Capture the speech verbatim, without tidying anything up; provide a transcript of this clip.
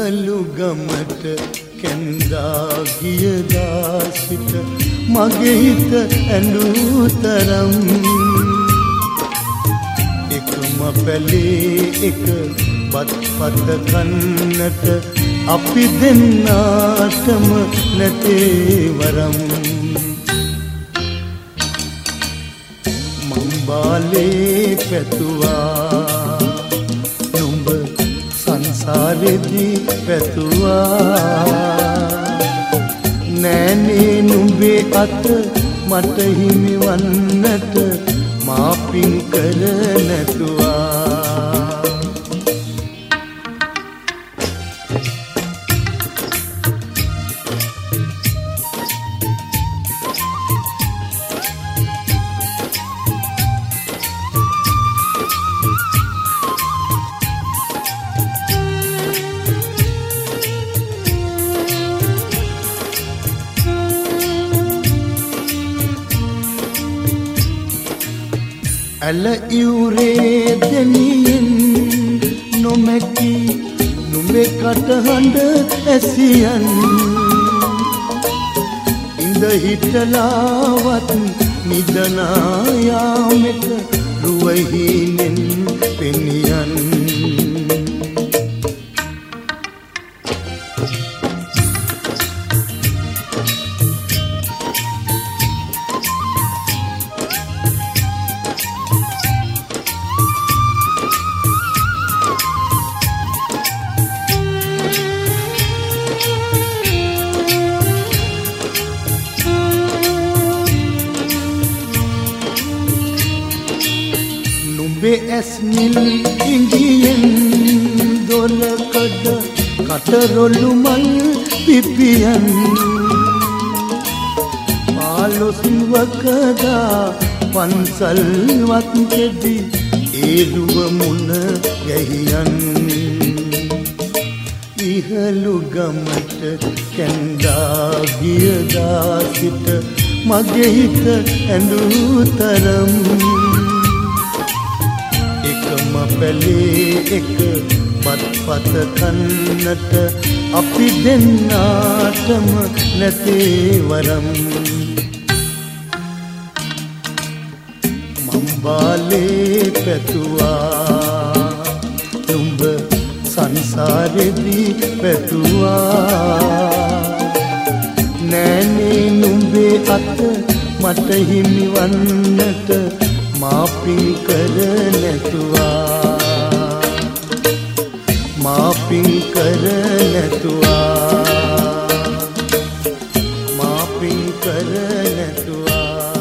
ඉහළු ගමට කැන්දා ගිය දාසිට මගේ හිත ඇඬූ තරම් එකම පැලේ එක බත් පත කන්නට අපි දෙන්නාටම නැතේ වරම් මං බාලේ පැතුවා නුඹ සංසාරෙදී පැතුවා නෑනේ නුඹේ අත මට හිමි වන්නට මා පින් කර නැතුවා ඇල ඉවුරේ දෙනියෙන් නොමැති නුඹේ කටහඬ ඇසියන් ඉඳ හිටලාවත් නිදනා යාමෙට රුවහිනෙන් පෙනියන් නුඹේ ඇස් නිල් ඉඟියෙන් දොලකඩ කටරොළු මල් පිපියන් පාලොස් වකදා පන්සල් වත් කෙදි ඒරුව මුණ ගැහියන් ඉහළු ගමට කැන්දා ගිය දාසිට මගේ හිත ඇඬූ තරම් එකම පැලේ එක බත් පත කන්නට අපි දෙන්නාටම නැතේ වරම් මං බාලේ පැතුවා නුඹ සංසාරෙදී පැතුවා නෑනේ නුඹේ අත මට හිමි වන්නට මා පින් කර නැතුවා මා පින් කර නැතුවා මා පින් කර නැතුවා